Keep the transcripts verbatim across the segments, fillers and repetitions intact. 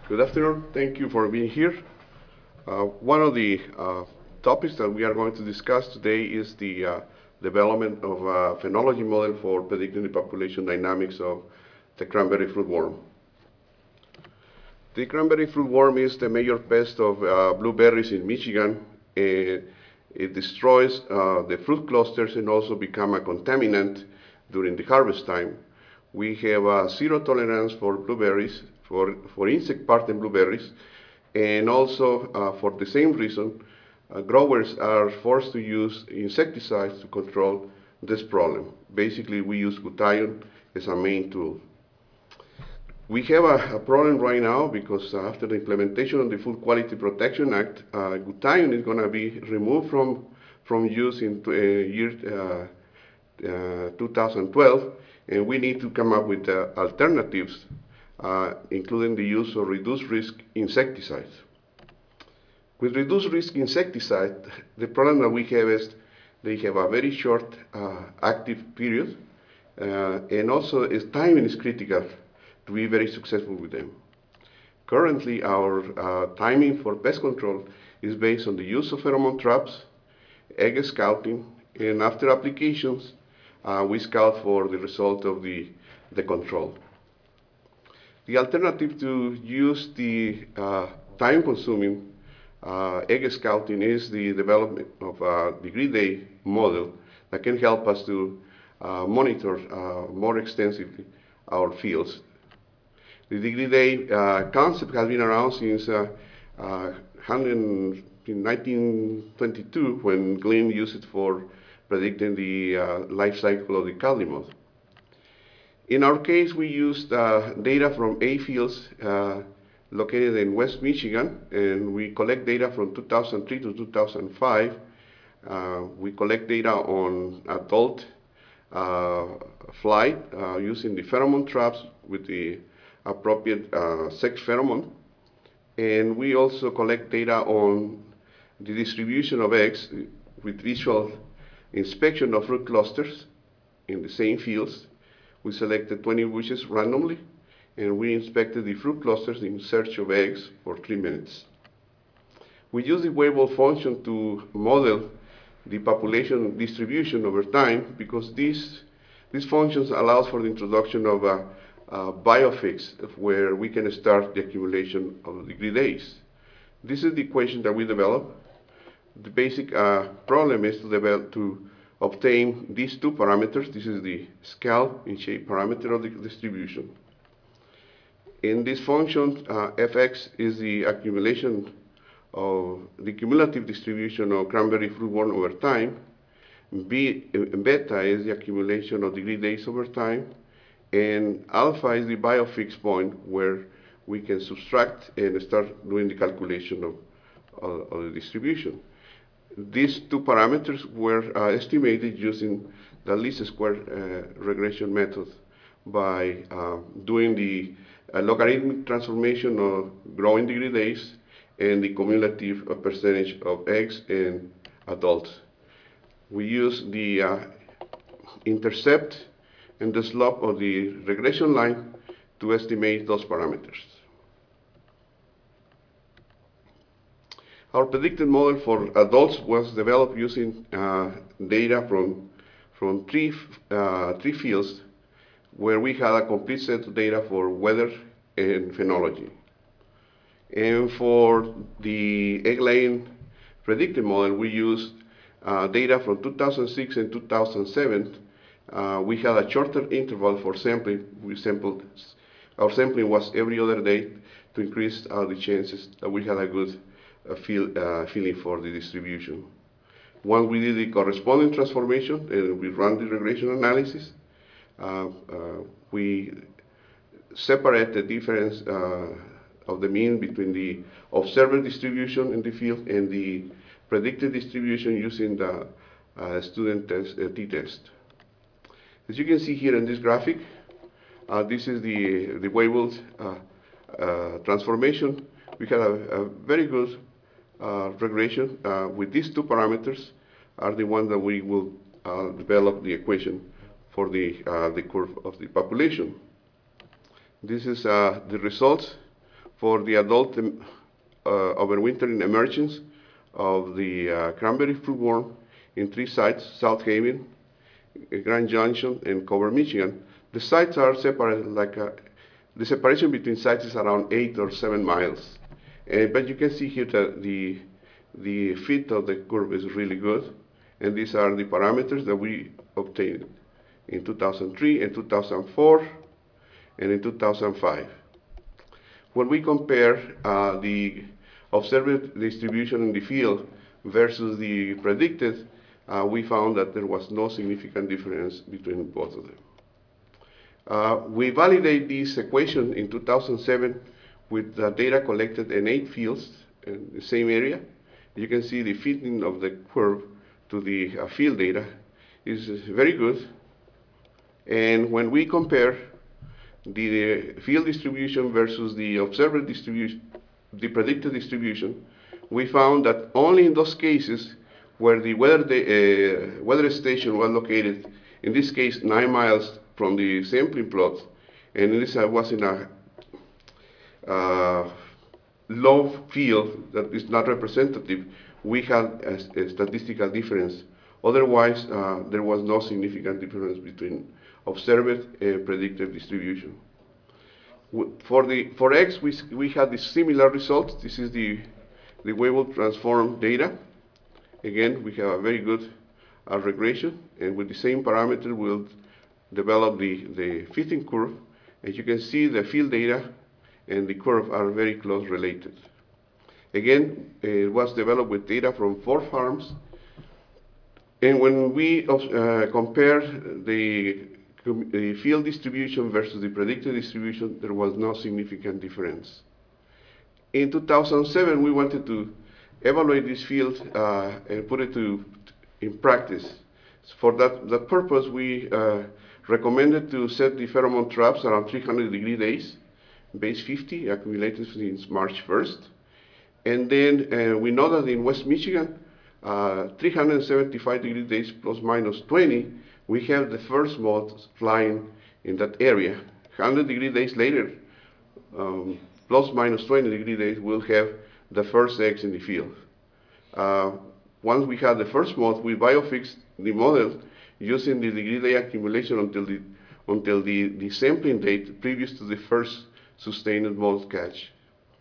Good afternoon. Thank you for being here. Uh, one of the uh, topics that we are going to discuss today is the uh, development of a phenology model for predicting the population dynamics of the cranberry fruit worm. The cranberry fruit worm is the major pest of uh, blueberries in Michigan. And it destroys uh, the fruit clusters and also become a contaminant during the harvest time. We have uh, zero tolerance for blueberries, for, for insect part in blueberries, and also uh, for the same reason, uh, growers are forced to use insecticides to control this problem. Basically, we use glutathione as a main tool. We have a, a problem right now because uh, after the implementation of the Food Quality Protection Act, uh, glutathione is going to be removed from, from use in uh, year uh, uh, two thousand twelve, and we need to come up with uh, alternatives, uh, including the use of reduced risk insecticides. With reduced risk insecticide, the problem that we have is they have a very short uh, active period, uh, and also its timing is critical to be very successful with them. Currently, our uh, timing for pest control is based on the use of pheromone traps, egg scouting, and after applications, uh, we scout for the result of the, the control. The alternative to use the uh, time-consuming uh, egg scouting is the development of a degree day model that can help us to uh, monitor uh, more extensively our fields. The degree day uh, concept has been around since uh, uh, nineteen twenty-two, when Glenn used it for predicting the uh, life cycle of the Cali moth. In our case, we used uh, data from eight fields uh, located in West Michigan, and we collect data from two thousand three to two thousand five. Uh, we collect data on adult uh, flight uh, using the pheromone traps with the appropriate uh, sex pheromone. And we also collect data on the distribution of eggs with visual inspection of fruit clusters in the same fields. We selected twenty bushes randomly, and we inspected the fruit clusters in search of eggs for three minutes. We use the Weibull function to model the population distribution over time, because these, these functions allows for the introduction of a, a biofix, where we can start the accumulation of degree days. This is the equation that we developed. The basic uh, problem is to develop to obtain these two parameters. This is the scalp and shape parameter of the distribution. In this function, uh, fx is the accumulation of the cumulative distribution of cranberry fruit worm over time. B, beta is the accumulation of degree days over time. And alpha is the biofix point, where we can subtract and start doing the calculation of, of, of the distribution. These two parameters were uh, estimated using the least square uh, regression method by uh, doing the uh, logarithmic transformation of growing degree days and the cumulative uh, percentage of eggs and adults. We use the uh, intercept and the slope of the regression line to estimate those parameters. Our predicted model for adults was developed using uh, data from, from three, uh, three fields, where we had a complete set of data for weather and phenology. And for the egg laying predicted model, we used uh, data from two thousand six and two thousand seven. Uh, we had a shorter interval for sampling. We sampled, our sampling was every other day to increase uh, the chances that we had a good uh, feel, uh, feeling for the distribution. Once we did the corresponding transformation and we ran the regression analysis, uh, uh, we separate the difference uh, of the mean between the observer distribution in the field and the predicted distribution using the uh, student test, uh, t-test. As you can see here in this graphic, uh, this is the, the Weibull uh, uh, transformation. We had a, a very good uh, regression uh, with these two parameters are the ones that we will uh, develop the equation for the, uh, the curve of the population. This is uh, the results for the adult um, uh, overwintering emergence of the uh, cranberry fruitworm in three sites: South Haven, Grand Junction, and Cover, Michigan. The sites are separated like a, the separation between sites is around eight or seven miles. Uh, but you can see here that the, the fit of the curve is really good. And these are the parameters that we obtained in two thousand three and two thousand four and in two thousand five. When we compare uh, the observed distribution in the field versus the predicted, uh, we found that there was no significant difference between both of them. Uh, we validate this equation in two thousand seven with the data collected in eight fields in the same area. You can see the fitting of the curve to the uh, field data is very good. And when we compare the field distribution versus the observed distribution, the predicted distribution, we found that only in those cases where the weather, the, uh, weather station was located, in this case nine miles from the sampling plot, and this uh, was in a uh, low field that is not representative, we had a, a statistical difference. Otherwise, uh, there was no significant difference between observed and predicted distribution. For the for X, we we had the similar results. This is the the Weibull transform data. Again, we have a very good uh, regression, and with the same parameter, we'll develop the the fitting curve. As you can see, the field data and the curve are very close related. Again, it was developed with data from four farms, and when we uh, compare the the field distribution versus the predicted distribution, there was no significant difference. In two thousand seven, we wanted to evaluate this field uh, and put it to, in practice. So for that, that purpose, we uh, recommended to set the pheromone traps around three hundred degree days, base fifty, accumulated since March first. And then uh, we know that in West Michigan, uh, three hundred seventy-five degree days plus minus twenty, we have the first moths flying in that area. one hundred degree days later, um, plus minus twenty degree days, we'll have the first eggs in the field. Uh, once we had the first moth, we biofixed the model using the degree day accumulation until the, until the, the sampling date previous to the first sustained moth catch.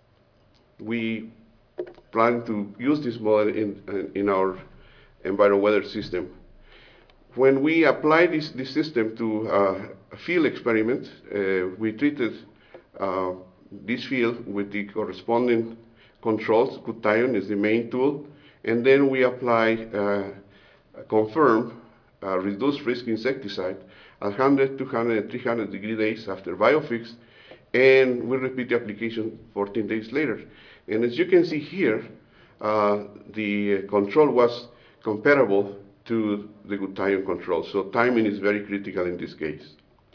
We plan to use this model in, in our EnviroWeather system. When we applied this, this system to uh, a field experiment, uh, we treated uh, this field with the corresponding controls. Glutathione is the main tool, and then we apply uh, confirm uh, reduced risk insecticide at one hundred, two hundred, and three hundred degree days after biofix, and we repeat the application fourteen days later. And as you can see here, uh, the control was comparable to the glutathione control. So timing is very critical in this case.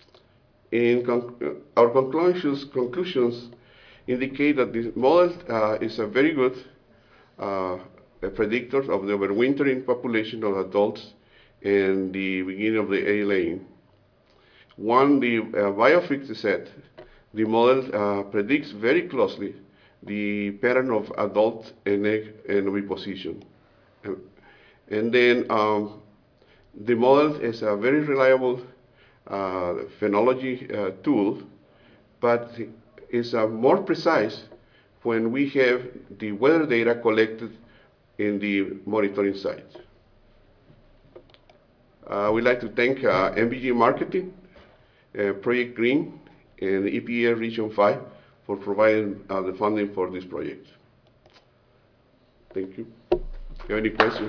In con our conclusions, conclusions indicate that this model uh, is a very good uh, a predictor of the overwintering population of adults and the beginning of the egg laying. One, the uh, biofix set, the model uh, predicts very closely the pattern of adult and egg and oviposition. And then um, the model is a very reliable uh, phenology uh, tool, but is uh, more precise when we have the weather data collected in the monitoring site. Uh, we'd like to thank uh, M V G Marketing, uh, Project Green, and E P A Region five for providing uh, the funding for this project. Thank you. Do you have any questions?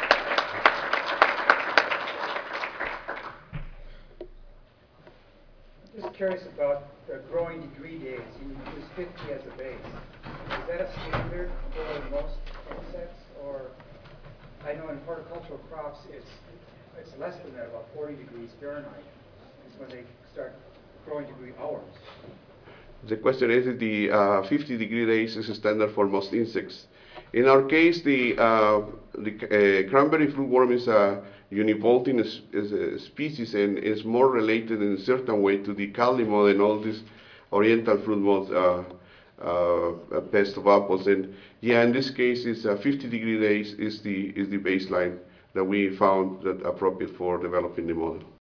Just curious about the growing degree days. You use fifty as a base. Is that a standard for most insects? Or I know in horticultural crops it's it's less than that, about forty degrees Fahrenheit is when they start growing degree hours. The question is if the uh, fifty degree days is a standard for most insects. In our case, the, uh, the uh, cranberry fruitworm is a univolting is, is a species and is more related in a certain way to the caldimode and all these oriental fruit moths uh, uh, pest of apples. And yeah, in this case, it's uh, fifty degree days is the is the baseline that we found that appropriate for developing the model.